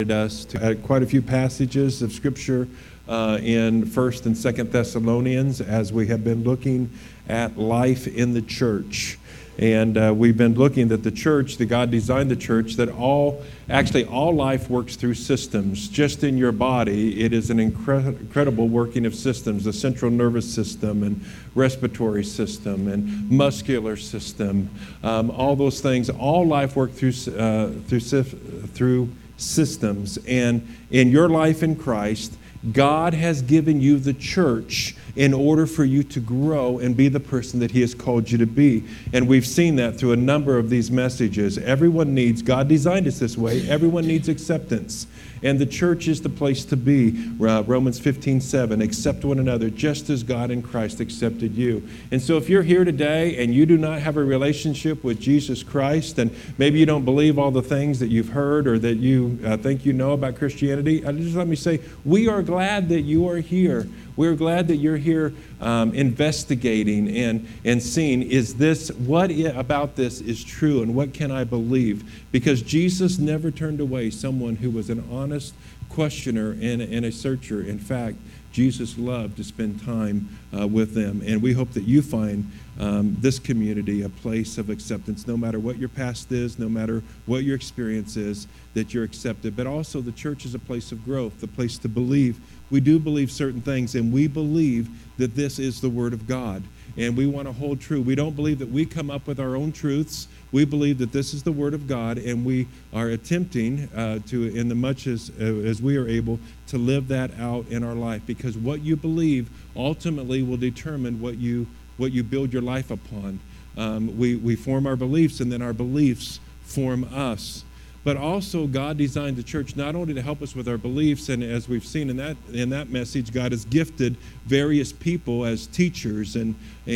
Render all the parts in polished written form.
us to quite a few passages of Scripture in 1st and 2nd Thessalonians as we have been looking at life in the church. And we've been looking that the church, that God designed the church, that all life works through systems. Just in your body, it is an incredible working of systems, the central nervous system and respiratory system and muscular system, all those things. All life works through systems. And in your life in Christ, God has given you the church in order for you to grow and be the person that He has called you to be. And we've seen that through a number of these messages. Everyone needs, God designed us this way, everyone needs acceptance. And the church is the place to be. Romans 15:7, accept one another just as God in Christ accepted you. And so if you're here today and you do not have a relationship with Jesus Christ, and maybe you don't believe all the things that you've heard or that you think you know about Christianity, just let me say, we are glad that you are here. We're glad that you're here investigating and seeing, what about this is true and what can I believe? Because Jesus never turned away someone who was an honest questioner and a searcher. In fact, Jesus loved to spend time with them. And we hope that you find this community a place of acceptance, no matter what your past is, no matter what your experience is, that you're accepted. But also the church is a place of growth, a place to believe. We do believe certain things, and we believe that this is the Word of God. And we want to hold true. We don't believe that we come up with our own truths. We believe that this is the Word of God, and we are attempting to, in the much as we are able, to live that out in our life. Because what you believe ultimately will determine what you build your life upon. We form our beliefs, and then our beliefs form us. But also, God designed the church not only to help us with our beliefs, and as we've seen in that message, God has gifted various people as teachers and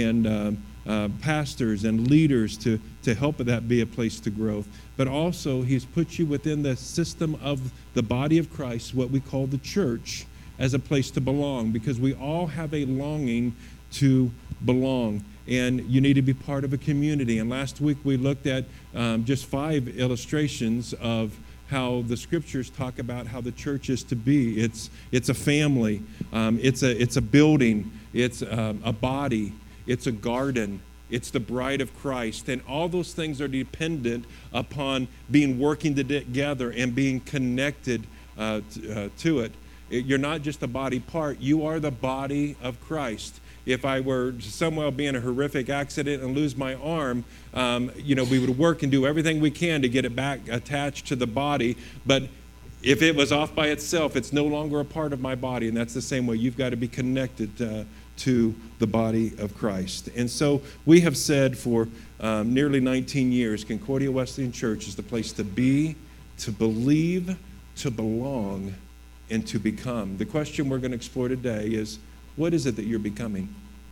pastors and leaders to help that be a place to grow. But also, He's put you within the system of the body of Christ, what we call the church, as a place to belong, because we all have a longing to belong. And you need to be part of a community. And last week we looked at just 5 illustrations of how the Scriptures talk about how the church is to be. It's a family. It's a building. It's a body. It's a garden. It's the bride of Christ. And all those things are dependent upon being working together and being connected to it. You're not just a body part. You are the body of Christ. If I were to somehow be in a horrific accident and lose my arm, we would work and do everything we can to get it back attached to the body. But if it was off by itself, it's no longer a part of my body. And that's the same way. You've got to be connected to the body of Christ. And so we have said for nearly 19 years, Concordia Wesleyan Church is the place to be, to believe, to belong, and to become. The question we're going to explore today is, what is it that you're becoming?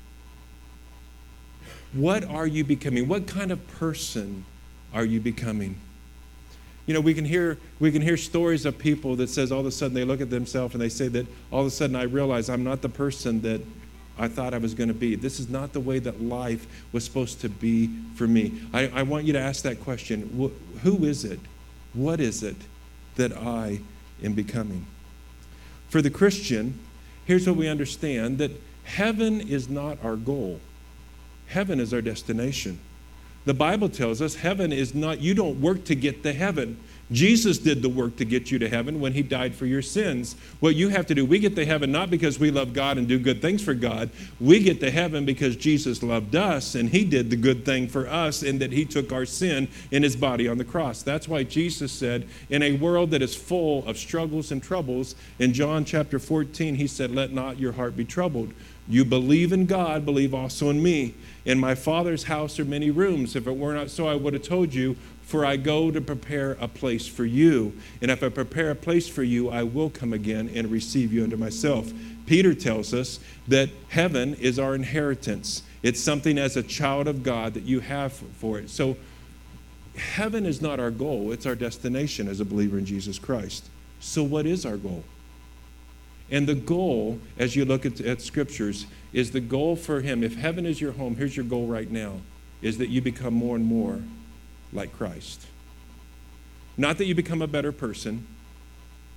What are you becoming? What kind of person are you becoming? We can hear stories of people that says all of a sudden they look at themselves and they say that all of a sudden I realize I'm not the person that I thought I was going to be. This is not the way that life was supposed to be for me. I want you to ask that question. Who is it? What is it that I am becoming? For the Christian, here's what we understand, that heaven is not our goal. Heaven is our destination. The Bible tells us heaven is not, you don't work to get to heaven. Jesus did the work to get you to heaven when He died for your sins. What you have to do, we get to heaven not because we love God and do good things for God. We get to heaven because Jesus loved us and He did the good thing for us, and that He took our sin in His body on the cross. That's why Jesus said, in a world that is full of struggles and troubles, in John chapter 14, He said, let not your heart be troubled. You believe in God, believe also in me. In my Father's house are many rooms. If it were not so, I would have told you, for I go to prepare a place for you. And if I prepare a place for you, I will come again and receive you unto myself. Peter tells us that heaven is our inheritance. It's something as a child of God that you have for it. So heaven is not our goal. It's our destination as a believer in Jesus Christ. So what is our goal? And the goal, as you look at Scriptures, is the goal for Him. If heaven is your home, here's your goal right now, is that you become more and more like Christ. Not that you become a better person,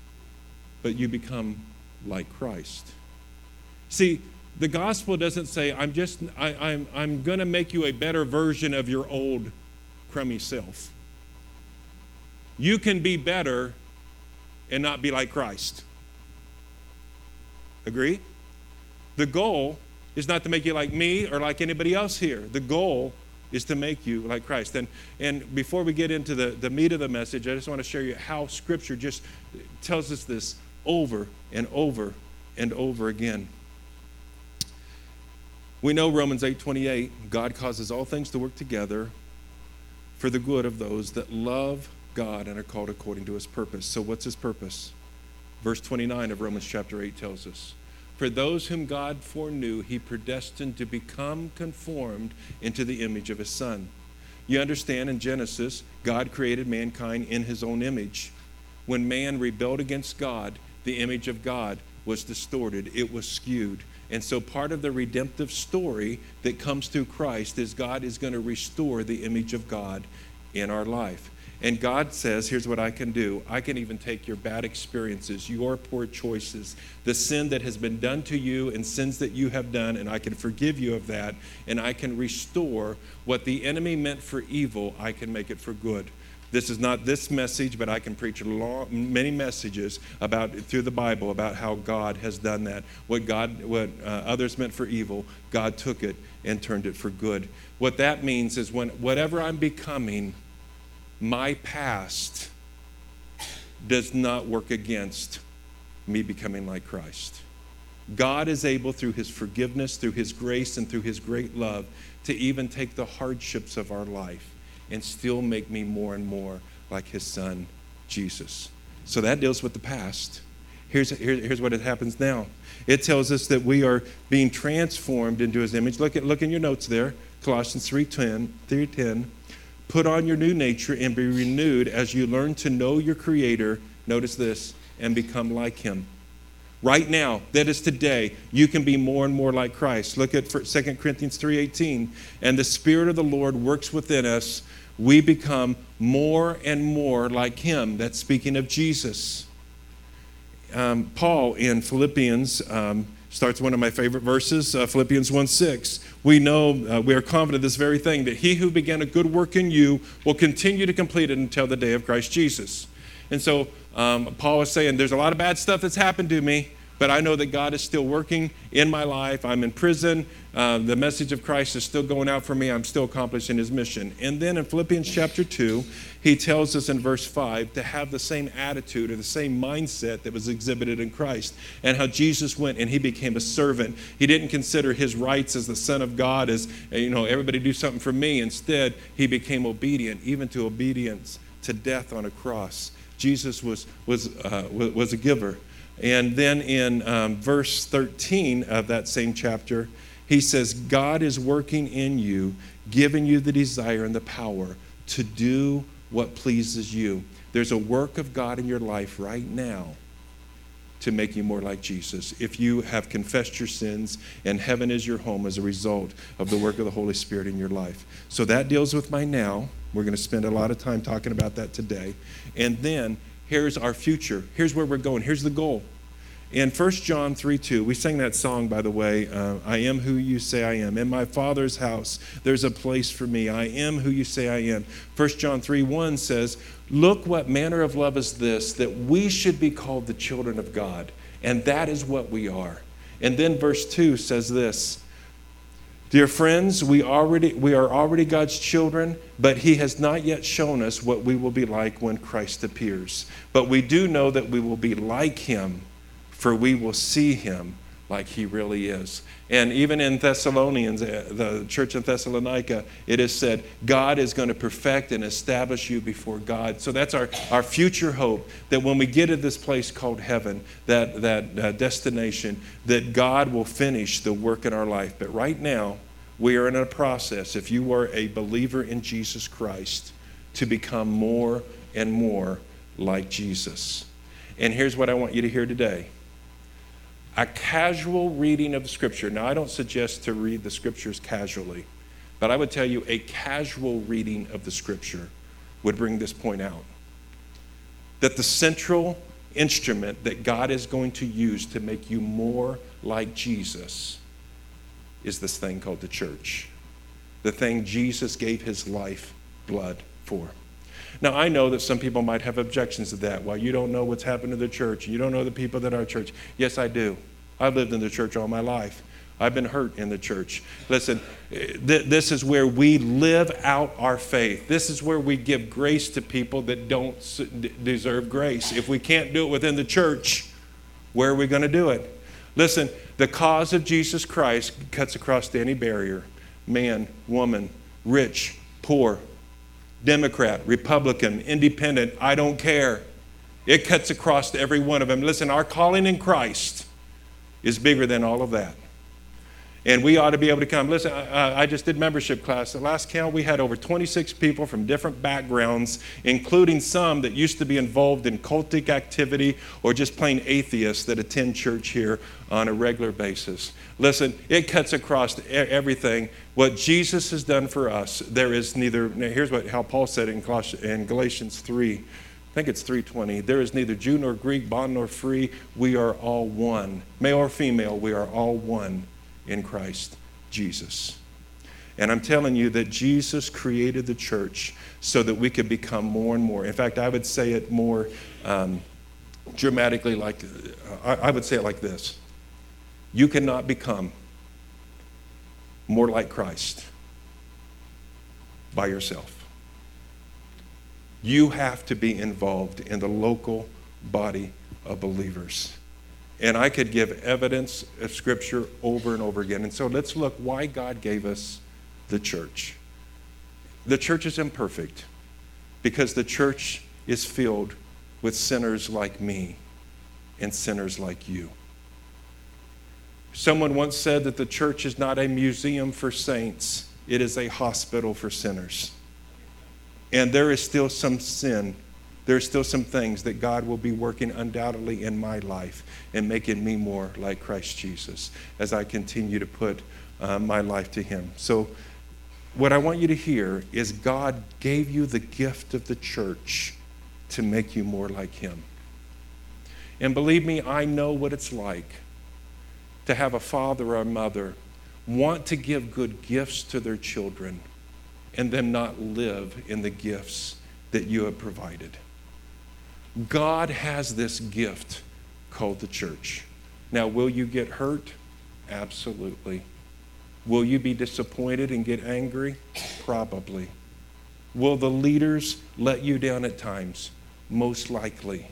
but you become like Christ. See, the gospel doesn't say, I'm going to make you a better version of your old crummy self. You can be better and not be like Christ. Agree? The goal is not to make you like me or like anybody else here. The goal is to make you like Christ. And before we get into the meat of the message, I just want to share you how Scripture just tells us this over and over and over again. We know Romans 8:28, God causes all things to work together for the good of those that love God and are called according to his purpose. So what's his purpose? Verse 29 of Romans chapter 8 tells us, for those whom God foreknew, he predestined to become conformed into the image of his Son. You understand, in Genesis, God created mankind in his own image. When man rebelled against God, the image of God was distorted. It was skewed. And so part of the redemptive story that comes through Christ is God is going to restore the image of God in our life. And God says, here's what I can do. I can even take your bad experiences, your poor choices, the sin that has been done to you and sins that you have done, and I can forgive you of that, and I can restore what the enemy meant for evil, I can make it for good. This is not this message, but I can preach many messages about through the Bible about how God has done that. What others meant for evil, God took it and turned it for good. What that means is when whatever I'm becoming, my past does not work against me becoming like Christ. God is able, through his forgiveness, through his grace, and through his great love, to even take the hardships of our life and still make me more and more like his Son, Jesus. So that deals with the past. Here's what it happens now. It tells us that we are being transformed into his image. Look in your notes there, Colossians 3:10. Put on your new nature and be renewed as you learn to know your Creator, notice this, and become like him. Right now, that is today, you can be more and more like Christ. Look at 2 Corinthians 3:18. And the Spirit of the Lord works within us. We become more and more like him. That's speaking of Jesus. Paul in Philippians starts one of my favorite verses, Philippians 1:6. We know, we are confident of this very thing, that he who began a good work in you will continue to complete it until the day of Christ Jesus. And so Paul is saying, there's a lot of bad stuff that's happened to me, but I know that God is still working in my life. I'm in prison. The message of Christ is still going out for me. I'm still accomplishing his mission. And then in Philippians chapter 2, he tells us in verse 5 to have the same attitude or the same mindset that was exhibited in Christ, and how Jesus went and he became a servant. He didn't consider his rights as the Son of God as, everybody do something for me. Instead, he became obedient, even to obedience to death on a cross. Jesus was a giver. And then in verse 13 of that same chapter, he says, God is working in you, giving you the desire and the power to do what pleases you. There's a work of God in your life right now to make you more like Jesus. If you have confessed your sins, and heaven is your home as a result of the work of the Holy Spirit in your life. So that deals with my now. We're going to spend a lot of time talking about that today. And then here's our future. Here's where we're going. Here's the goal. In 1 John 3:2, we sang that song, by the way, I am who you say I am. In my Father's house, there's a place for me. I am who you say I am. 1 John 3:1 says, look what manner of love is this, that we should be called the children of God. And that is what we are. And then verse 2 says this, dear friends, we are already God's children, but he has not yet shown us what we will be like when Christ appears. But we do know that we will be like him, for we will see him like he really is. And even in Thessalonians, the church in Thessalonica, it is said, God is going to perfect and establish you before God. So that's our future hope, that when we get to this place called heaven, that destination, that God will finish the work in our life. But right now, we are in a process, if you are a believer in Jesus Christ, to become more and more like Jesus. And here's what I want you to hear today. A casual reading of the Scripture. Now, I don't suggest to read the Scriptures casually, but I would tell you a casual reading of the Scripture would bring this point out. That the central instrument that God is going to use to make you more like Jesus is this thing called the church. The thing Jesus gave his life blood for. Now, I know that some people might have objections to that. Well, you don't know what's happened to the church. You don't know the people that are church. Yes, I do. I've lived in the church all my life. I've been hurt in the church. Listen, this is where we live out our faith. This is where we give grace to people that don't deserve grace. If we can't do it within the church, where are we going to do it? Listen, the cause of Jesus Christ cuts across any barrier. Man, woman, rich, poor, Democrat, Republican, independent, I don't care. It cuts across to every one of them. Listen, our calling in Christ is bigger than all of that. And we ought to be able to come. Listen, I just did membership class. The last count, we had over 26 people from different backgrounds, including some that used to be involved in cultic activity or just plain atheists that attend church here on a regular basis. Listen, it cuts across everything. What Jesus has done for us, there is neither, here's how Paul said in Galatians 3, I think it's 3:20. There is neither Jew nor Greek, bond nor free. We are all one. Male or female, we are all one in Christ Jesus. And I'm telling you that Jesus created the church so that we could become more and more. In fact, I would say it more dramatically I would say it like this. You cannot become more like Christ by yourself. You have to be involved in the local body of believers. And I could give evidence of Scripture over and over again. And so let's look why God gave us the church. The church is imperfect because the church is filled with sinners like me and sinners like you. Someone once said that the church is not a museum for saints. It is a hospital for sinners. And there is still some sin. There's still some things that God will be working undoubtedly in my life and making me more like Christ Jesus as I continue to put my life to him. So what I want you to hear is God gave you the gift of the church to make you more like him. And believe me, I know what it's like to have a father or a mother want to give good gifts to their children and them not live in the gifts that you have provided. God has this gift called the church. Now, will you get hurt? Absolutely. Will you be disappointed and get angry? Probably. Will the leaders let you down at times? Most likely.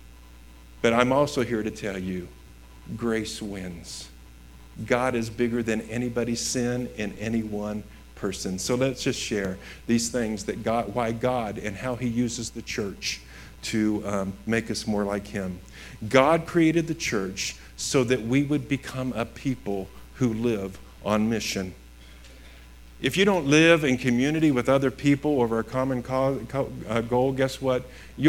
But I'm also here to tell you, grace wins. God is bigger than anybody's sin in any one person. So let's just share these things that why God and how he uses the church to make us more like him. God created the church so that we would become a people who live on mission. If you don't live in community with other people over a common goal, guess what?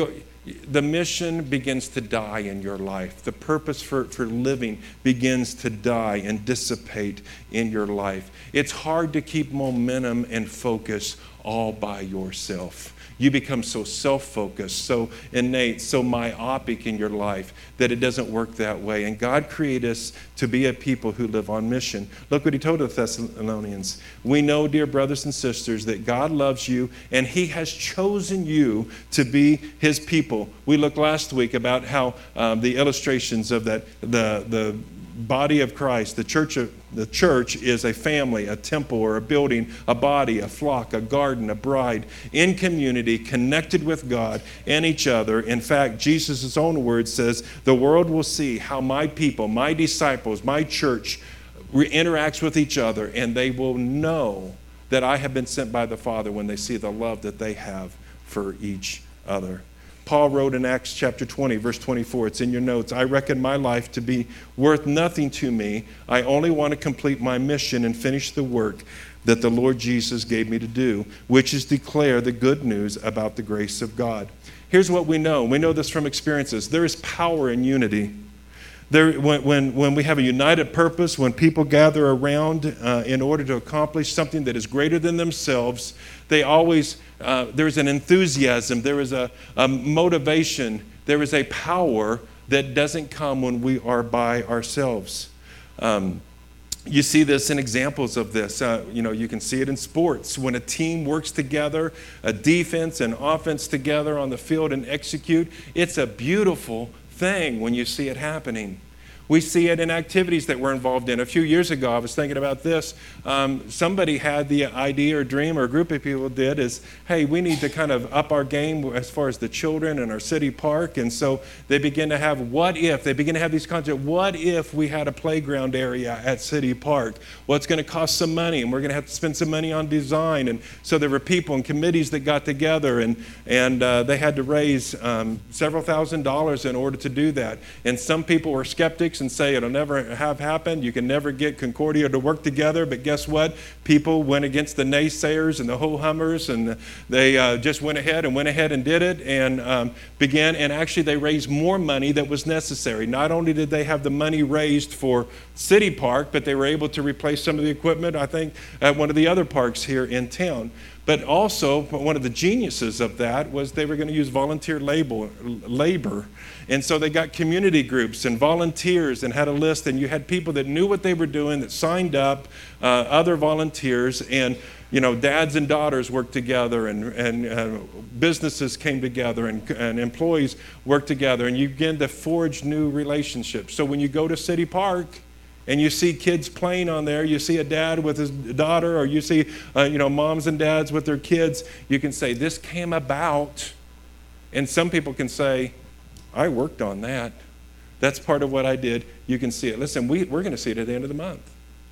The mission begins to die in your life. The purpose for living begins to die and dissipate in your life. It's hard to keep momentum and focus all by yourself. You become so self-focused, so innate, so myopic in your life that it doesn't work that way. And God created us to be a people who live on mission. Look what he told the Thessalonians. We know, dear brothers and sisters, that God loves you and he has chosen you to be his people. We looked last week about how the illustrations of that, the body of Christ, the church is a family, a temple or a building, a body, a flock, a garden, a bride, in community, connected with God and each other. In fact, Jesus' own word says, the world will see how my people, my disciples, my church interacts with each other, and they will know that I have been sent by the Father when they see the love that they have for each other. Paul wrote in Acts chapter 20, verse 24, it's in your notes, I reckon my life to be worth nothing to me. I only want to complete my mission and finish the work that the Lord Jesus gave me to do, which is declare the good news about the grace of God. Here's what we know. We know this from experiences. There is power in unity. When we have a united purpose, when people gather around in order to accomplish something that is greater than themselves, they always, there's an enthusiasm, there is a motivation There is a power that doesn't come when we are by ourselves. You see this in examples of this. You can see it in sports. When a team works together, a defense and offense together on the field and execute, it's a beautiful thing when you see it happening. We see it in activities that we're involved in. A few years ago, I was thinking about this. Somebody had the idea or dream, or a group of people did, is, hey, we need to kind of up our game as far as the children in our city park. And so they begin to have they begin to have these concepts. What if we had a playground area at City Park? Well, it's going to cost some money, and we're going to have to spend some money on design. And so there were people and committees that got together, and they had to raise several $1,000s in order to do that. And some people were skeptics and say it'll never have happened. You can never get Concordia to work together. But guess what? People went against the naysayers and the ho-hummers, and they just went ahead and did it, and began. And actually, they raised more money that was necessary. Not only did they have the money raised for City Park, but they were able to replace some of the equipment, I think, at one of the other parks here in town. But also, one of the geniuses of that was they were going to use volunteer labor. And so they got community groups and volunteers and had a list, and you had people that knew what they were doing that signed up, other volunteers, and dads and daughters worked together, and businesses came together, and employees worked together, and you begin to forge new relationships. So when you go to City Park, and you see kids playing on there, you see a dad with his daughter, or you see moms and dads with their kids, you can say, this came about. And some people can say, I worked on that. That's part of what I did. You can see it. Listen, we're going to see it at the end of the month.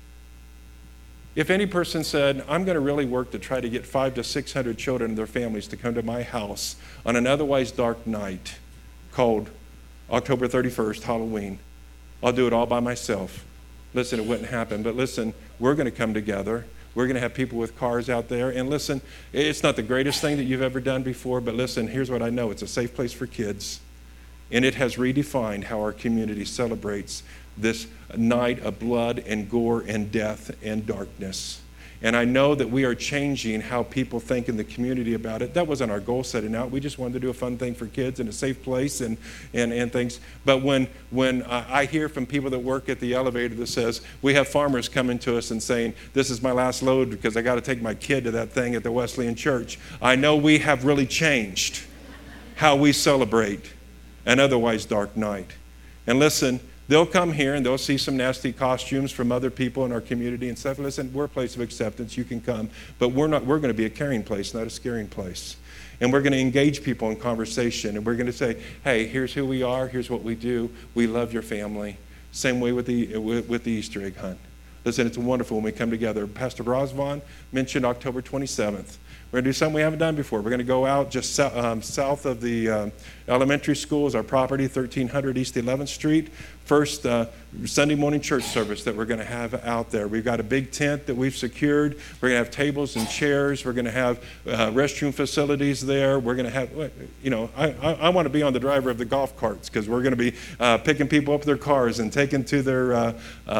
If any person said, I'm going to really work to try to get 500 to 600 children and their families to come to my house on an otherwise dark night called October 31st, Halloween, I'll do it all by myself. Listen, it wouldn't happen. But listen, we're going to come together. We're going to have people with cars out there. And listen, it's not the greatest thing that you've ever done before, but listen, here's what I know. It's a safe place for kids. And it has redefined how our community celebrates this night of blood and gore and death and darkness. And I know that we are changing how people think in the community about it. That wasn't our goal setting out. We just wanted to do a fun thing for kids in a safe place and things. But when I hear from people that work at the elevator that says, we have farmers coming to us and saying, this is my last load because I got to take my kid to that thing at the Wesleyan Church, I know we have really changed how we celebrate an otherwise dark night. And listen, they'll come here and they'll see some nasty costumes from other people in our community and stuff. Listen, we're a place of acceptance. You can come. But we're going to be a caring place, not a scaring place. And we're going to engage people in conversation. And we're going to say, hey, here's who we are. Here's what we do. We love your family. Same way with the Easter egg hunt. Listen, it's wonderful when we come together. Pastor Rosvon mentioned October 27th. We're going to do something we haven't done before. We're going to go out just south of the elementary schools, our property, 1300 East 11th Street. First Sunday morning church service that we're going to have out there. We've got a big tent that we've secured. We're going to have tables and chairs. We're going to have restroom facilities there. We're going to have, I want to be on the driver of the golf carts because we're going to be picking people up their cars and taking to their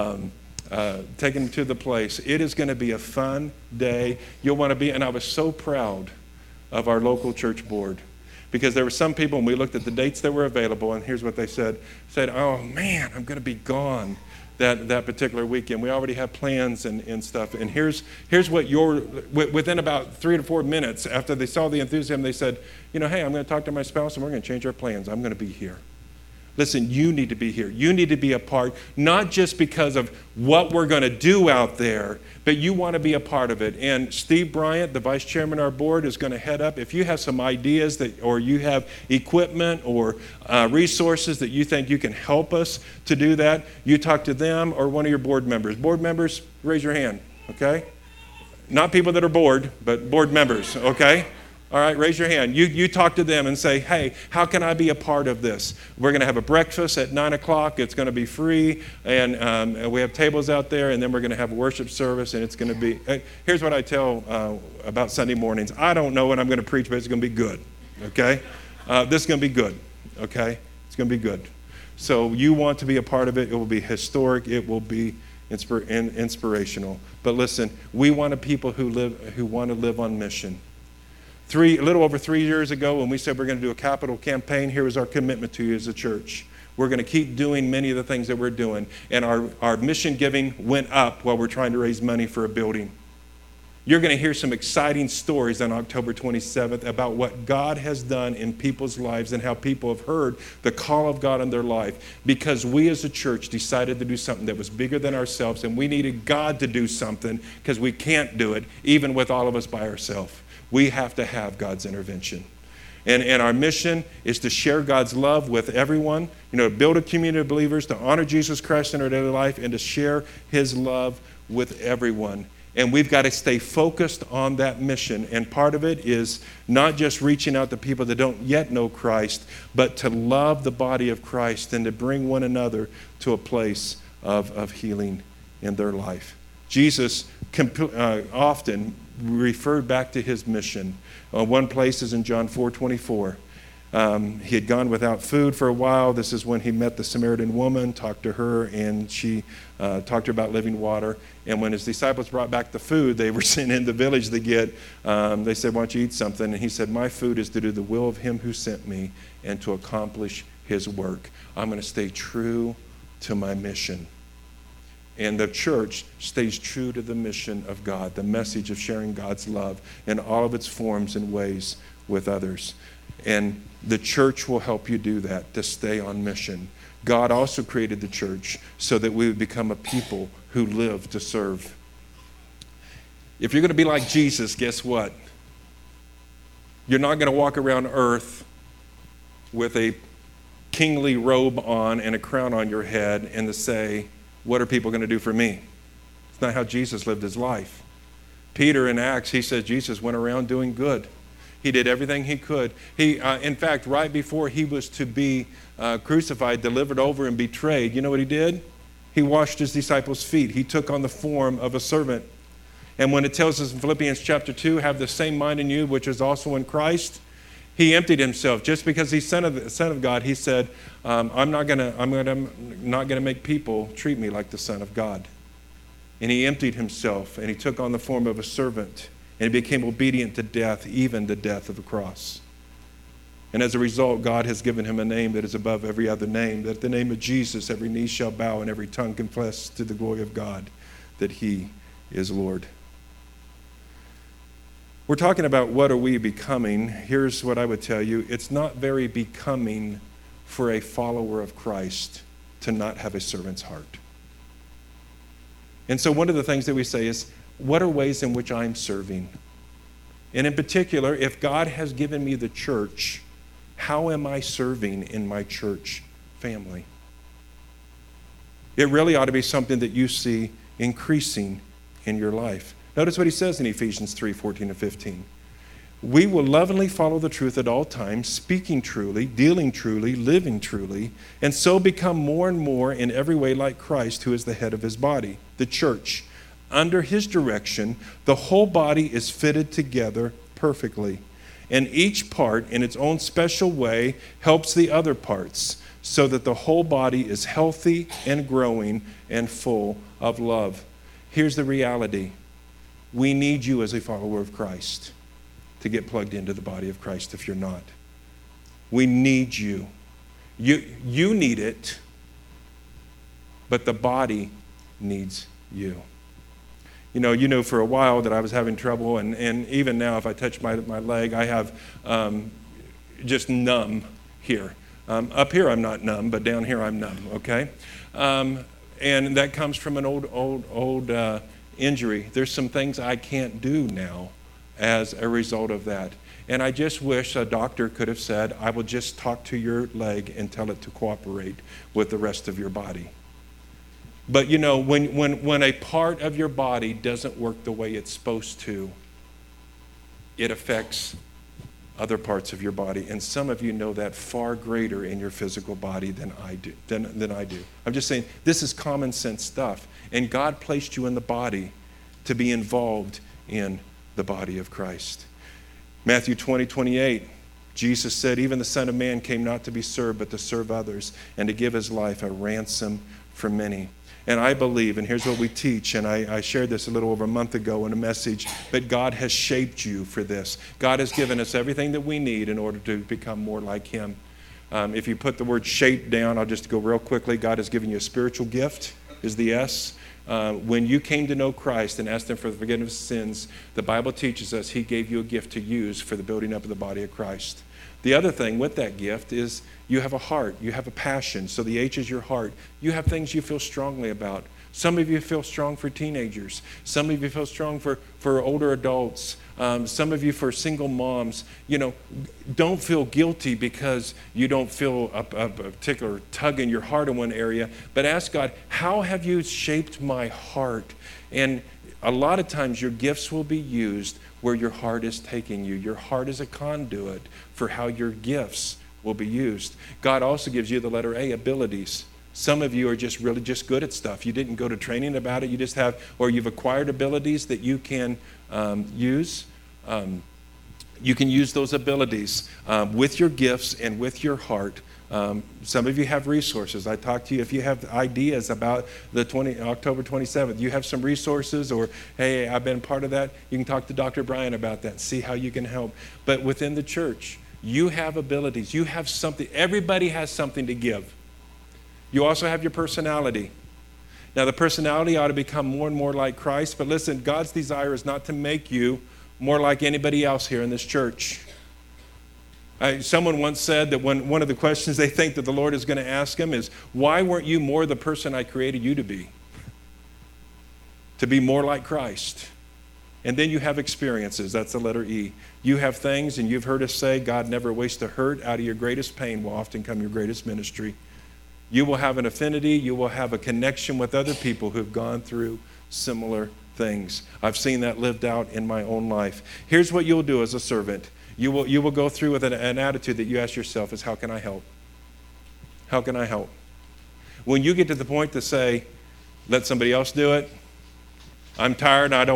taken them to the place. It is going to be a fun day. You'll want to be, and I was so proud of our local church board because there were some people, and we looked at the dates that were available, and here's what they said, oh man, I'm going to be gone that particular weekend. We already have plans and stuff, and here's what within about 3 to 4 minutes after they saw the enthusiasm, they said, hey, I'm going to talk to my spouse, and we're going to change our plans. I'm going to be here. Listen, you need to be here. You need to be a part, not just because of what we're going to do out there, but you want to be a part of it. And Steve Bryant, the vice chairman of our board, is going to head up. If you have some ideas or you have equipment or resources that you think you can help us to do that, you talk to them or one of your board members. Board members, raise your hand, okay? Not people that are bored, but board members, okay? All right, raise your hand. You talk to them and say, hey, how can I be a part of this? We're going to have a breakfast at 9 o'clock. It's going to be free, and we have tables out there, and then we're going to have a worship service, and it's going to be, here's what I tell about Sunday mornings. I don't know what I'm going to preach, but it's going to be good, okay? This is going to be good, okay? It's going to be good. So you want to be a part of it. It will be historic. It will be inspirational. But listen, we want people who want to live on mission. A little over 3 years ago, when we said we're going to do a capital campaign, here is our commitment to you as a church. We're going to keep doing many of the things that we're doing. And our mission giving went up while we're trying to raise money for a building. You're going to hear some exciting stories on October 27th about what God has done in people's lives and how people have heard the call of God in their life because we as a church decided to do something that was bigger than ourselves, and we needed God to do something because we can't do it even with all of us by ourselves. We have to have God's intervention. And our mission is to share God's love with everyone, to build a community of believers, to honor Jesus Christ in our daily life, and to share his love with everyone. And we've got to stay focused on that mission. And part of it is not just reaching out to people that don't yet know Christ, but to love the body of Christ and to bring one another to a place of healing in their life. Jesus often referred back to his mission. One place is in John 4:24. He had gone without food for a while. This is when he met the Samaritan woman, talked to her, and she talked to her about living water. And when his disciples brought back the food they were sent in the village to get, they said, why don't you eat something? And he said, my food is to do the will of him who sent me and to accomplish his work. I'm going to stay true to my mission. And the church stays true to the mission of God, the message of sharing God's love in all of its forms and ways with others. And the church will help you do that, to stay on mission. God also created the church so that we would become a people who live to serve. If you're going to be like Jesus, guess what? You're not going to walk around earth with a kingly robe on and a crown on your head and to say, what are people going to do for me? It's not how Jesus lived his life. Peter in Acts, he said Jesus went around doing good. He did everything he could. In fact, right before he was to be crucified, delivered over, and betrayed, you know what he did? He washed his disciples' feet. He took on the form of a servant. And when it tells us in Philippians chapter 2, have the same mind in you, which is also in Christ, he emptied himself. Just because he's son of God, he said, I'm not gonna make people treat me like the Son of God. And he emptied himself, and he took on the form of a servant, and he became obedient to death, even the death of a cross. And as a result, God has given him a name that is above every other name, that at the name of Jesus, every knee shall bow and every tongue confess to the glory of God that he is Lord. We're talking about what are we becoming. Here's what I would tell you. It's not very becoming for a follower of Christ to not have a servant's heart. And so one of the things that we say is, what are ways in which I'm serving? And in particular, if God has given me the church, how am I serving in my church family? It really ought to be something that you see increasing in your life. Notice what he says in Ephesians 3:14-15. We will lovingly follow the truth at all times, speaking truly, dealing truly, living truly, and so become more and more in every way like Christ, who is the head of his body, the church. Under his direction, the whole body is fitted together perfectly, and each part in its own special way helps the other parts, so that the whole body is healthy and growing and full of love. Here's the reality. We need you as a follower of Christ to get plugged into the body of Christ if you're not. We need you. You need it, but the body needs you. You know, for a while that I was having trouble, and even now if I touch my leg, I have just numb here. Up here I'm not numb, but down here I'm numb, okay? And that comes from an old injury. There's some things I can't do now as a result of that. And I just wish a doctor could have said, I will just talk to your leg and tell it to cooperate with the rest of your body. But you know, when a part of your body doesn't work the way it's supposed to, it affects other parts of your body. And some of you know that far greater in your physical body than I do. I'm just saying, this is common sense stuff. And God placed you in the body to be involved in the body of Christ. Matthew 20:28, Jesus said, even the Son of Man came not to be served, but to serve others, and to give his life a ransom for many. And I believe, and here's what we teach, and I shared this a little over a month ago in a message, but God has shaped you for this. God has given us everything that we need in order to become more like Him. If you put the word shape down, I'll just go real quickly. God has given you a spiritual gift, is the S. When you came to know Christ and asked Him for the forgiveness of sins, the Bible teaches us He gave you a gift to use for the building up of the body of Christ. The other thing with that gift is you have a heart, you have a passion. So the H is your heart. You have things you feel strongly about. Some of you feel strong for teenagers. Some of you feel strong for older adults. Some of you for single moms. Don't feel guilty because you don't feel a particular tug in your heart in one area, but ask God, how have you shaped my heart? And a lot of times your gifts will be used where your heart is taking you. Your heart is a conduit for how your gifts will be used. God also gives you the letter A, abilities. Some of you are really good at stuff. You didn't go to training about it. You just have, or you've acquired abilities that you can use. You can use those abilities with your gifts and with your heart. Some of you have resources. I talked to you, if you have ideas about the October 27th, you have some resources, or, hey, I've been part of that, you can talk to Dr. Brian about that, see how you can help. But within the church, you have abilities. You have something. Everybody has something to give. You also have your personality. Now, the personality ought to become more and more like Christ, but listen, God's desire is not to make you more like anybody else here in this church. Someone once said that one of the questions they think that the Lord is going to ask him is, why weren't you more the person I created you to be? To be more like Christ. And then you have experiences. That's the letter E. You have things, and you've heard us say, God never wastes a hurt. Out of your greatest pain will often come your greatest ministry. You will have an affinity. You will have a connection with other people who have gone through similar things. I've seen that lived out in my own life. Here's what you'll do as a servant. You will go through with an attitude that you ask yourself is, how can I help? How can I help? When you get to the point to say, let somebody else do it, I'm tired, I've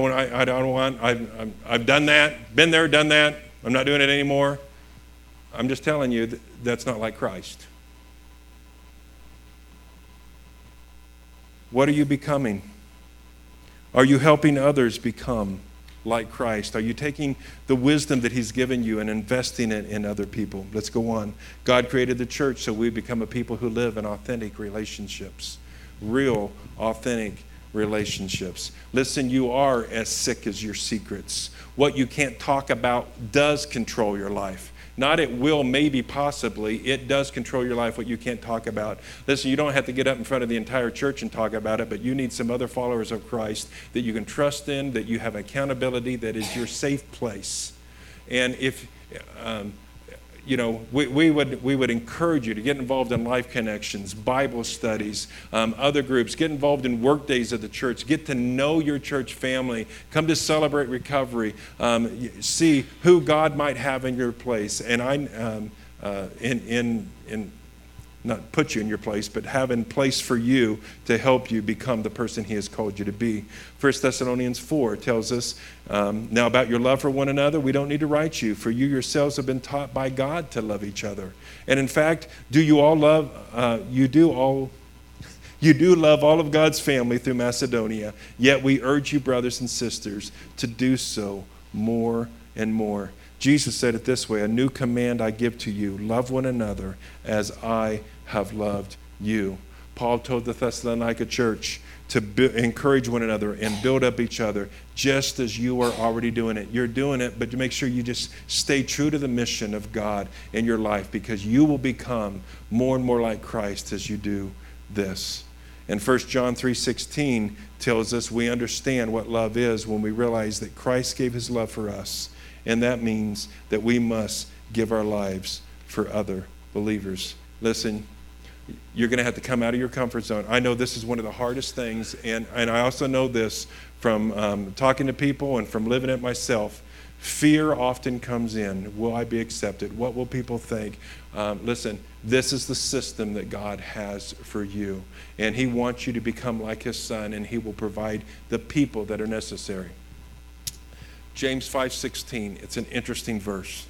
done that, been there, done that, I'm not doing it anymore. I'm just telling you that's not like Christ. What are you becoming? Are you helping others become like Christ? Are you taking the wisdom that He's given you and investing it in other people? Let's go on. God created the church so we become a people who live in authentic relationships. Real, authentic relationships. Listen, you are as sick as your secrets. What you can't talk about does control your life. Not it will, maybe, possibly. It does control your life, what you can't talk about. Listen, you don't have to get up in front of the entire church and talk about it, but you need some other followers of Christ that you can trust in, that you have accountability, that is your safe place. And if, we would encourage you to get involved in Life Connections, Bible studies, other groups. Get involved in work days of the church. Get to know your church family. Come to Celebrate Recovery. See who God might have in your place. And not put you in your place, but have in place for you to help you become the person He has called you to be. 1 Thessalonians 4 tells us, now about your love for one another, we don't need to write you, for you yourselves have been taught by God to love each other. And in fact, you do love all of God's family through Macedonia, yet we urge you, brothers and sisters, to do so more and more. Jesus said it this way, a new command I give to you, love one another as I have loved you. Paul told the Thessalonica church to encourage one another and build up each other just as you are already doing it. You're doing it, but to make sure you just stay true to the mission of God in your life, because you will become more and more like Christ as you do this. And 1 John 3:16 tells us we understand what love is when we realize that Christ gave His love for us. And that means that we must give our lives for other believers. Listen, you're going to have to come out of your comfort zone. I know this is one of the hardest things, and I also know this from talking to people and from living it myself. Fear often comes in. Will I be accepted? What will people think? Listen, this is the system that God has for you, and He wants you to become like His Son, and He will provide the people that are necessary. James 5:16, it's an interesting verse.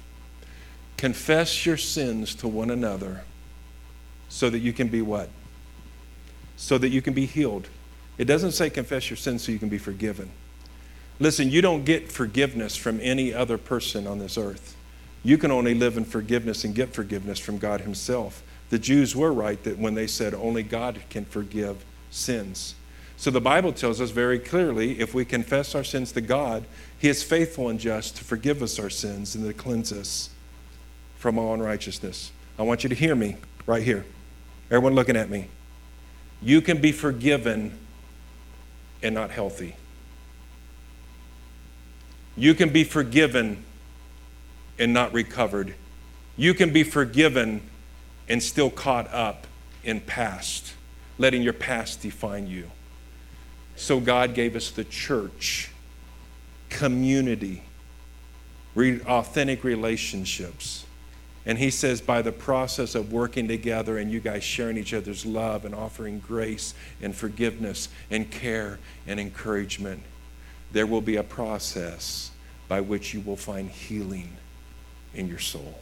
Confess your sins to one another so that you can be what? so that you can be healed. It doesn't say confess your sins so you can be forgiven. Listen, you don't get forgiveness from any other person on this earth. You can only live in forgiveness and get forgiveness from God himself. The Jews were right that when they said only God can forgive sins. So the Bible tells us very clearly, if we confess our sins to God, he is faithful and just to forgive us our sins and to cleanse us from all unrighteousness. I want you to hear me right here. Everyone looking at me. You can be forgiven and not healthy. You can be forgiven and not recovered. You can be forgiven and still caught up in past, letting your past define you. So God gave us the church, community, authentic relationships. And he says by the process of working together and you guys sharing each other's love and offering grace and forgiveness and care and encouragement, there will be a process by which you will find healing in your soul.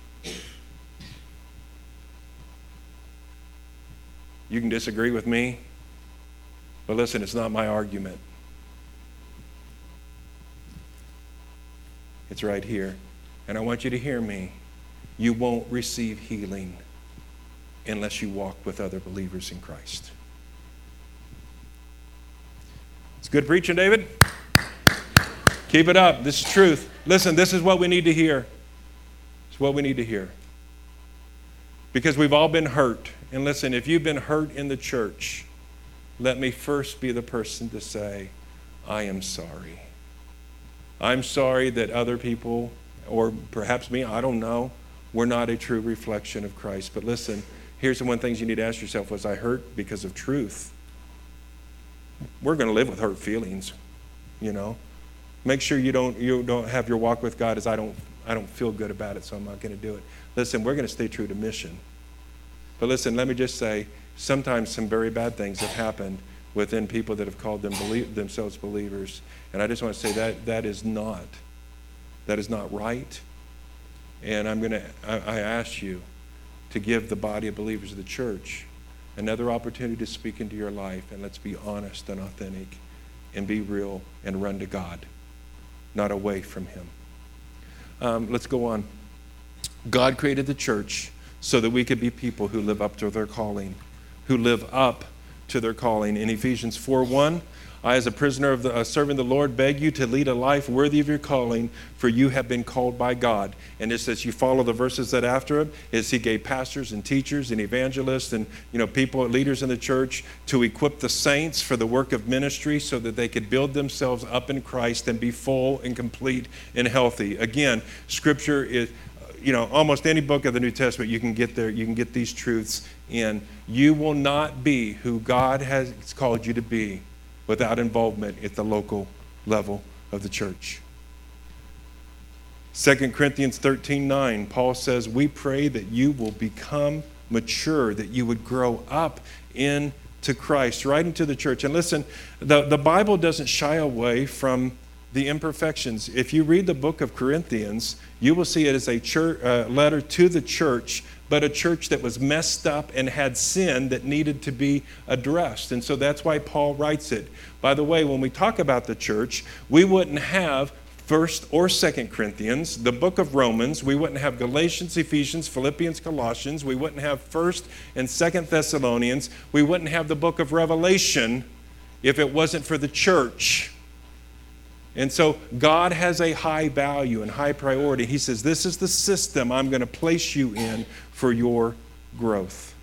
You can disagree with me, but listen, it's not my argument. It's right here. And I want you to hear me. You won't receive healing unless you walk with other believers in Christ. It's good preaching, David. Keep it up. This is truth. Listen, this is what we need to hear. It's what we need to hear. Because we've all been hurt. And listen, if you've been hurt in the church, let me first be the person to say, I am sorry. I'm sorry that other people, or perhaps me, I don't know, we're not a true reflection of Christ. But listen, here's the one thing you need to ask yourself, was I hurt because of truth? We're going to live with hurt feelings, you know. Make sure you don't have your walk with God as I don't feel good about it, so I'm not going to do it. Listen, we're going to stay true to mission. But listen, let me just say, sometimes some very bad things have happened within people that have called themselves believers. And I just want to say that is not right. And I ask you to give the body of believers of the church another opportunity to speak into your life. And let's be honest and authentic and be real and run to God, not away from him. Let's go on. God created the church so that we could be people who live up to their calling, who live up to their calling. In Ephesians 4:1, I, as a prisoner of serving the Lord, beg you to lead a life worthy of your calling, for you have been called by God. And just as you follow the verses that after it, is he gave pastors and teachers and evangelists and people, leaders in the church, to equip the saints for the work of ministry so that they could build themselves up in Christ and be full and complete and healthy. Again, Scripture is, almost any book of the New Testament, you can get there, you can get these truths in. You will not be who God has called you to be without involvement at the local level of the church. 2 Corinthians 13:9, Paul says, we pray that you will become mature, that you would grow up into Christ, right into the church. And listen, the Bible doesn't shy away from the imperfections. If you read the book of Corinthians, you will see it as a letter to the church, but a church that was messed up and had sin that needed to be addressed. And so that's why Paul writes it. By the way, when we talk about the church, we wouldn't have 1st or 2nd Corinthians, the book of Romans, we wouldn't have Galatians, Ephesians, Philippians, Colossians, we wouldn't have 1st and 2nd Thessalonians, we wouldn't have the book of Revelation if it wasn't for the church. And so God has a high value and high priority. He says, this is the system I'm going to place you in for your growth.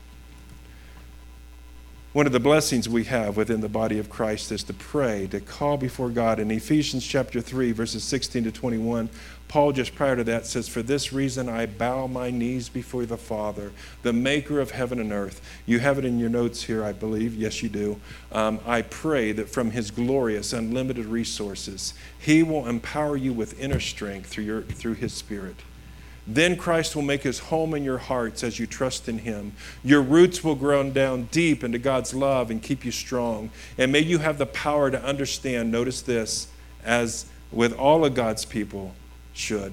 One of the blessings we have within the body of Christ is to pray, to call before God. In Ephesians chapter 3, verses 16 to 21, Paul just prior to that says, for this reason I bow my knees before the Father, the maker of heaven and earth. You have it in your notes here, I believe. Yes, you do. I pray that from his glorious, unlimited resources, he will empower you with inner strength through his Spirit. Then Christ will make his home in your hearts as you trust in him. Your roots will grow down deep into God's love and keep you strong. And may you have the power to understand, notice this, as with all of God's people should,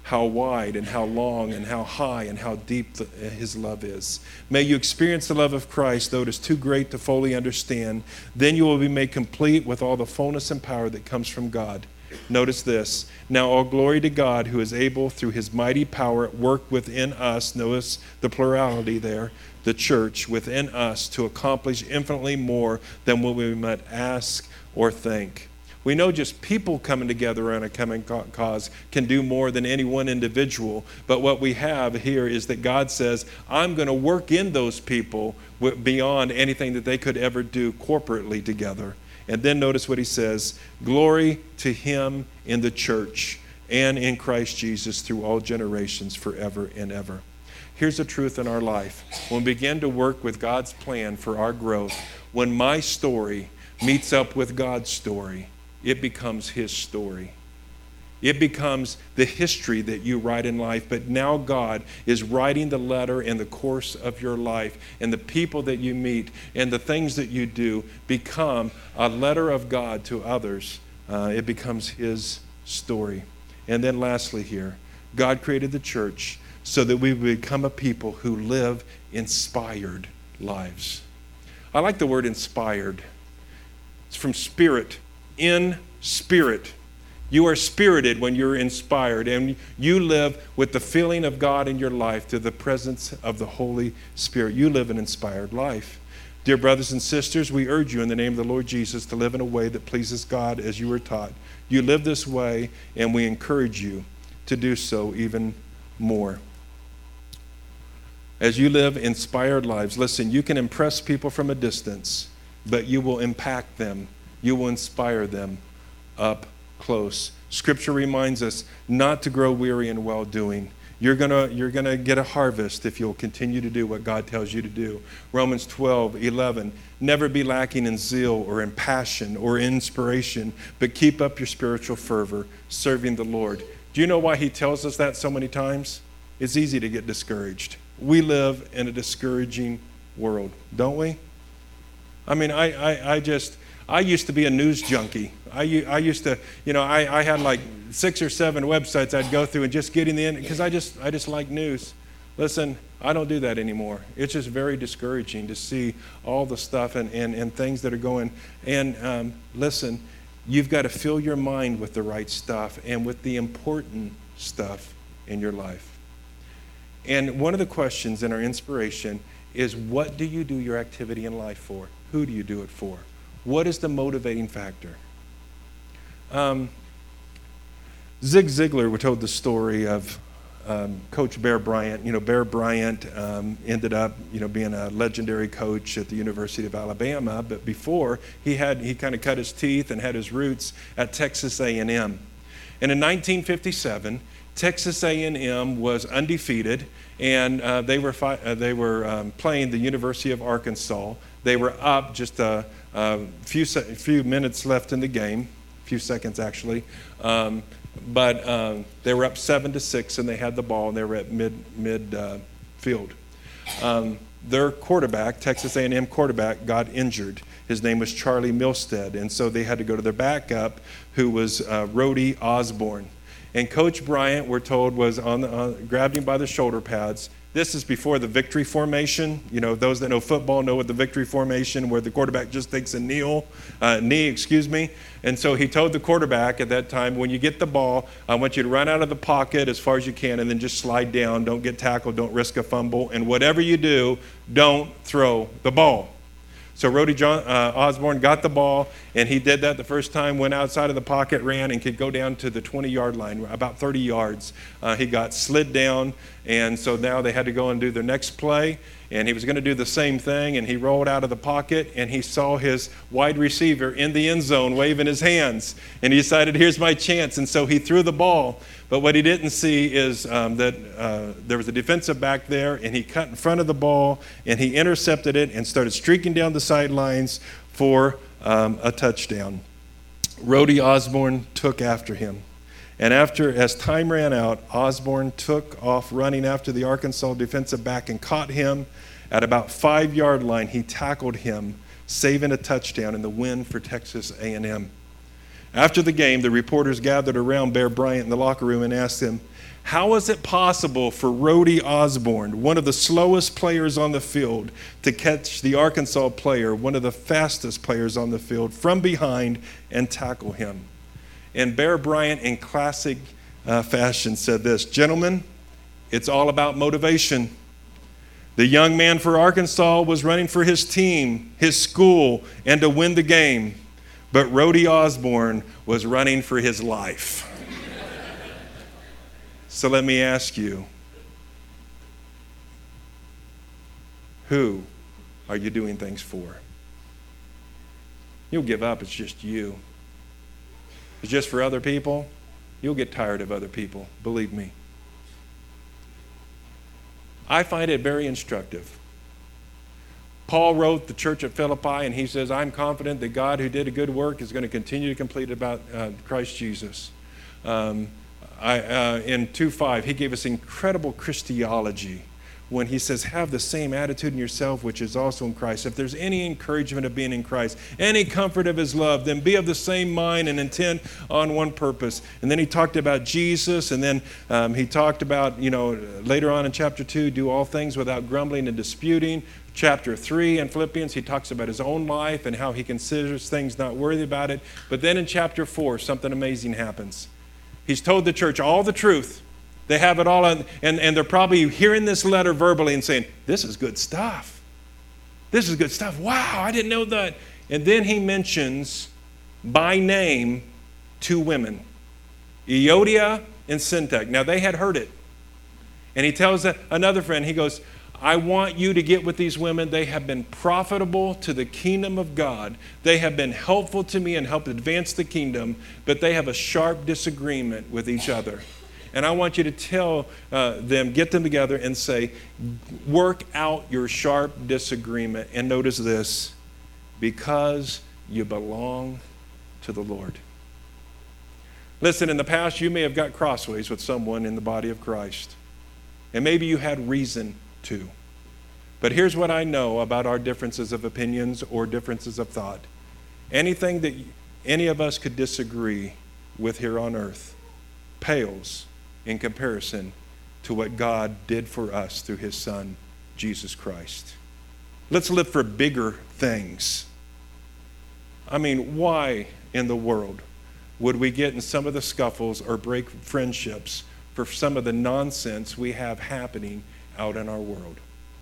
how wide and how long and how high and how deep his love is. May you experience the love of Christ, though it is too great to fully understand. Then you will be made complete with all the fullness and power that comes from God. Notice this. Now all glory to God, who is able through his mighty power at work within us, notice the plurality there, the church within us, to accomplish infinitely more than what we might ask or think. We know just people coming together on a common cause can do more than any one individual. But what we have here is that God says, I'm going to work in those people beyond anything that they could ever do corporately together. And then notice what he says, glory to him in the church and in Christ Jesus through all generations forever and ever. Here's the truth in our life. When we begin to work with God's plan for our growth, when my story meets up with God's story, it becomes his story. It becomes the history that you write in life, but now God is writing the letter and the course of your life, and the people that you meet and the things that you do become a letter of God to others. It becomes his story. And then lastly here, God created the church so that we would become a people who live inspired lives. I like the word inspired. It's from spirit. In spirit. You are spirited when you're inspired, and you live with the feeling of God in your life through the presence of the Holy Spirit. You live an inspired life. Dear brothers and sisters, we urge you in the name of the Lord Jesus to live in a way that pleases God as you were taught. You live this way, and we encourage you to do so even more. As you live inspired lives, listen, you can impress people from a distance, but you will impact them. You will inspire them up close. Scripture reminds us not to grow weary in well-doing. You're gonna get a harvest if you'll continue to do what God tells you to do. Romans 12:11. Never be lacking in zeal or in passion or inspiration, but keep up your spiritual fervor, serving the Lord. Do you know why he tells us that so many times? It's easy to get discouraged. We live in a discouraging world, don't we? I mean, I used to be a news junkie. I used to, I had like 6 or 7 websites I'd go through and just getting in because I just like news. Listen, I don't do that anymore. It's just very discouraging to see all the stuff and things that are going. And listen, you've got to fill your mind with the right stuff and with the important stuff in your life. And one of the questions in our inspiration is, what do you do your activity in life for? Who do you do it for? What is the motivating factor? Zig Ziglar told the story of Coach Bear Bryant. Bear Bryant ended up, being a legendary coach at the University of Alabama. But before, he kind of cut his teeth and had his roots at Texas A&M. And in 1957, Texas A&M was undefeated, and they were playing the University of Arkansas. They were up just a few minutes left in the game, a few seconds actually, but they were up 7-6, and they had the ball, and they were at mid field. Their quarterback, Texas A&M quarterback, got injured. His name was Charlie Milstead, and so they had to go to their backup, who was Rhodey Osborne. And Coach Bryant, we're told, was grabbed him by the shoulder pads. This is before the victory formation. Those that know football know what the victory formation, where the quarterback just takes a knee. And so he told the quarterback at that time, when you get the ball, I want you to run out of the pocket as far as you can and then just slide down. Don't get tackled. Don't risk a fumble. And whatever you do, don't throw the ball. So Rhodey Osborne got the ball, and he did that the first time, went outside of the pocket, ran, and could go down to the 20-yard line, about 30 yards. He got slid down, and so now they had to go and do their next play, and he was going to do the same thing, and he rolled out of the pocket, and he saw his wide receiver in the end zone waving his hands, and he decided, here's my chance, and so he threw the ball. But what he didn't see is that there was a defensive back there, and he cut in front of the ball, and he intercepted it and started streaking down the sidelines for a touchdown. Rhodey Osborne took after him. And as time ran out, Osborne took off running after the Arkansas defensive back and caught him. At about 5-yard line, he tackled him, saving a touchdown in the win for Texas A&M. After the game, the reporters gathered around Bear Bryant in the locker room and asked him, How is it possible for Rhodey Osborne, one of the slowest players on the field, to catch the Arkansas player, one of the fastest players on the field, from behind and tackle him? And Bear Bryant, in classic fashion, said this: "Gentlemen, it's all about motivation. The young man for Arkansas was running for his team, his school, and to win the game. But Rhodey Osborne was running for his life." So let me ask you, who are you doing things for? You'll give up, it's just you. It's just for other people, you'll get tired of other people, believe me. I find it very instructive. Paul wrote the church at Philippi, and he says, "I'm confident that God who did a good work is going to continue to complete it about Christ Jesus." In 2:5, he gave us incredible Christology when he says, "Have the same attitude in yourself which is also in Christ. If there's any encouragement of being in Christ, any comfort of his love, then be of the same mind and intent on one purpose." And then he talked about Jesus, and then he talked about, later on in chapter 2, do all things without grumbling and disputing. Chapter 3 in Philippians, he talks about his own life and how he considers things not worthy about it. But then in chapter 4, something amazing happens. He's told the church all the truth. They have it all, and they're probably hearing this letter verbally and saying, "This is good stuff. This is good stuff. Wow, I didn't know that." And then he mentions by name 2 women, Euodia and Syntyche. Now, they had heard it. And he tells another friend, he goes, "I want you to get with these women. They have been profitable to the kingdom of God. They have been helpful to me and helped advance the kingdom, but they have a sharp disagreement with each other. And I want you to tell them, get them together and say, work out your sharp disagreement." And notice this: because you belong to the Lord. Listen, in the past, you may have got crossways with someone in the body of Christ. And maybe you had reason to. But here's what I know about our differences of opinions or differences of thought. Anything that any of us could disagree with here on earth pales in comparison to what God did for us through his Son, Jesus Christ. Let's live for bigger things. I mean, why in the world would we get in some of the scuffles or break friendships for some of the nonsense we have happening out in our world?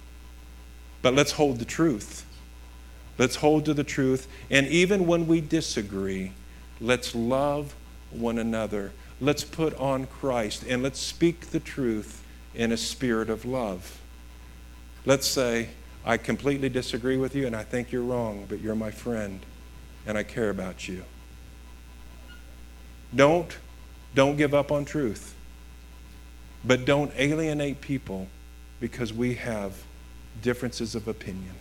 But let's hold the truth. Let's hold to the truth. And even when we disagree, let's love one another. Let's put on Christ, and let's speak the truth in a spirit of love. Let's say, "I completely disagree with you, and I think you're wrong, but you're my friend, and I care about you." Don't give up on truth. But don't alienate people because we have differences of opinion.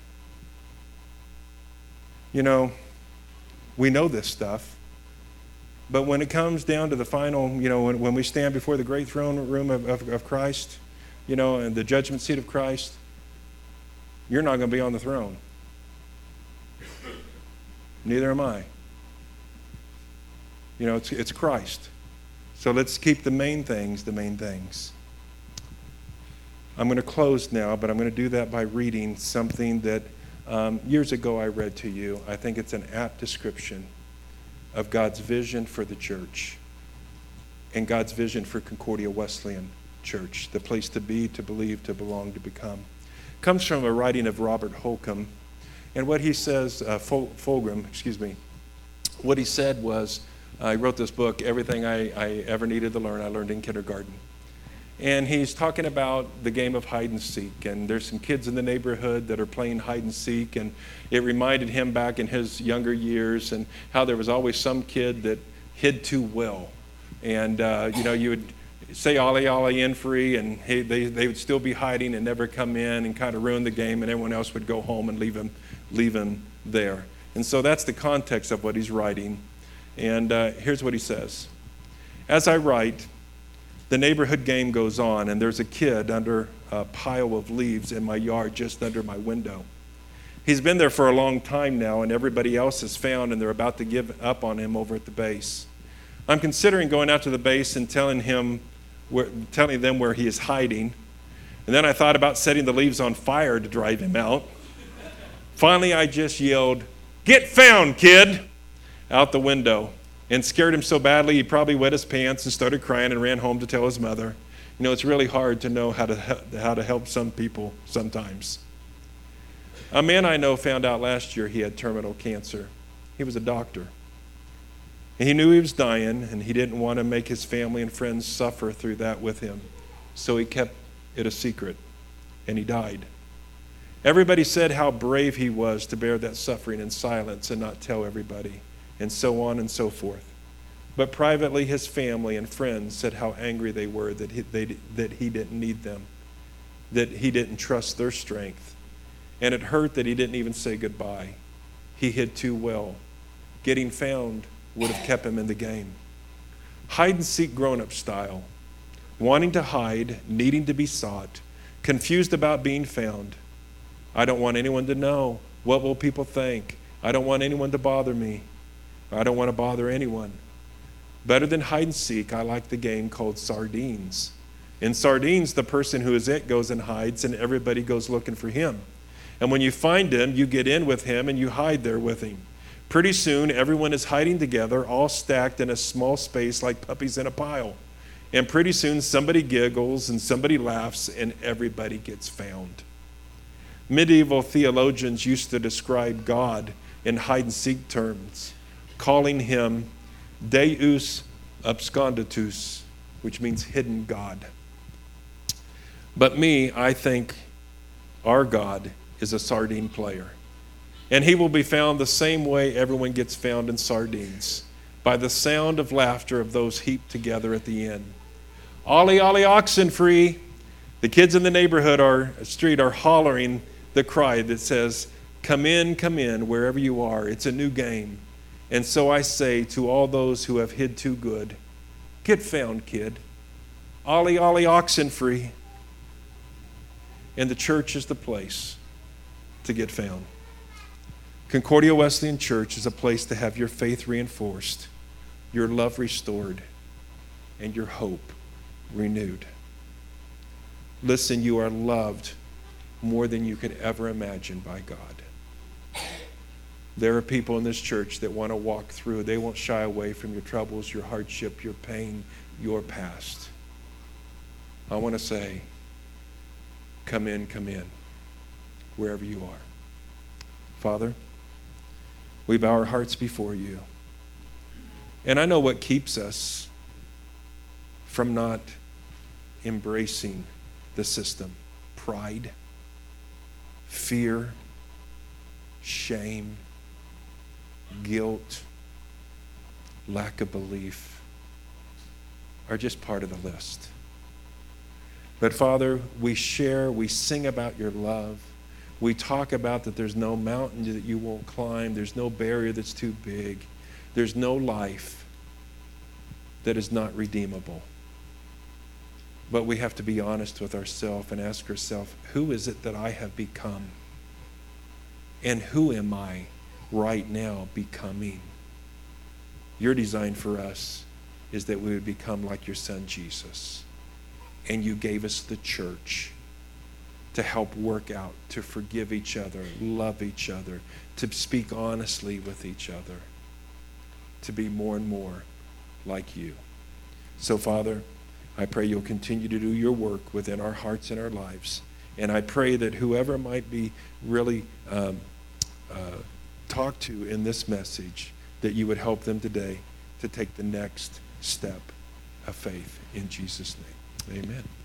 We know this stuff, but when it comes down to the final, when we stand before the great throne room of Christ, and the judgment seat of Christ, you're not going to be on the throne. Neither am I. It's Christ. So let's keep the main things the main things. I'm going to close now, but I'm going to do that by reading something that years ago I read to you. I think it's an apt description of God's vision for the church and God's vision for Concordia Wesleyan Church, the place to be, to believe, to belong, to become. It comes from a writing of Robert Holcomb. And what he says, Fulghum, what he said was, I wrote this book, Everything I Ever Needed to Learn, I Learned in Kindergarten. And he's talking about the game of hide and seek. And there's some kids in the neighborhood that are playing hide and seek. And it reminded him back in his younger years and how there was always some kid that hid too well. And, you would say ollie, ollie, in free, and they would still be hiding and never come in and kind of ruin the game, and everyone else would go home and leave him there. And so that's the context of what he's writing. And here's what he says. As I write, the neighborhood game goes on, and there's a kid under a pile of leaves in my yard just under my window. He's been there for a long time now, and everybody else has found, and they're about to give up on him over at the base. I'm considering going out to the base and telling him telling them where he is hiding. And then I thought about setting the leaves on fire to drive him out. Finally, I just yelled, "Get found, kid," out the window, and scared him so badly he probably wet his pants and started crying and ran home to tell his mother. You know, it's really hard to know how to help some people sometimes. A man I know found out last year he had terminal cancer. He was a doctor. And he knew he was dying, and he didn't want to make his family and friends suffer through that with him. So he kept it a secret, and he died. Everybody said how brave he was to bear that suffering in silence and not tell everybody, and so on and so forth. But privately, his family and friends said how angry they were that he didn't need them, that he didn't trust their strength. And it hurt that he didn't even say goodbye. He hid too well. Getting found would have kept him in the game. Hide and seek grown-up style. Wanting to hide, needing to be sought, confused about being found. I don't want anyone to know. What will people think? I don't want anyone to bother me. I don't want to bother anyone. Better than hide and seek, I like the game called sardines. In sardines, the person who is it goes and hides, and everybody goes looking for him. And when you find him, you get in with him and you hide there with him. Pretty soon, everyone is hiding together, all stacked in a small space like puppies in a pile. And pretty soon, somebody giggles and somebody laughs and everybody gets found. Medieval theologians used to describe God in hide-and-seek terms, calling him Deus absconditus, which means hidden God. But I think our God is a sardine player. And he will be found the same way everyone gets found in sardines, by the sound of laughter of those heaped together at the end. Ollie, Ollie, oxen free. The kids in the neighborhood street are hollering the cry that says, come in, wherever you are. It's a new game. And so I say to all those who have hid too good, get found, kid. Ollie, Ollie, oxen free. And the church is the place to get found. Concordia Wesleyan Church is a place to have your faith reinforced, your love restored, and your hope renewed. Listen, you are loved more than you could ever imagine by God. There are people in this church that want to walk through. They won't shy away from your troubles, your hardship, your pain, your past. I want to say, come in, wherever you are. Father, we bow our hearts before you. And I know what keeps us from not embracing the system. Pride, fear, shame, guilt, lack of belief are just part of the list. But Father, we sing about your love. We talk about that there's no mountain that you won't climb. There's no barrier that's too big. There's no life that is not redeemable. But we have to be honest with ourselves and ask ourselves, who is it that I have become? And who am I right now becoming? Your design for us is that we would become like your son Jesus. And you gave us the church to help work out, to forgive each other, love each other, to speak honestly with each other, to be more and more like you. So, Father, I pray you'll continue to do your work within our hearts and our lives. And I pray that whoever might be really talked to in this message, that you would help them today to take the next step of faith in Jesus' name. Amen.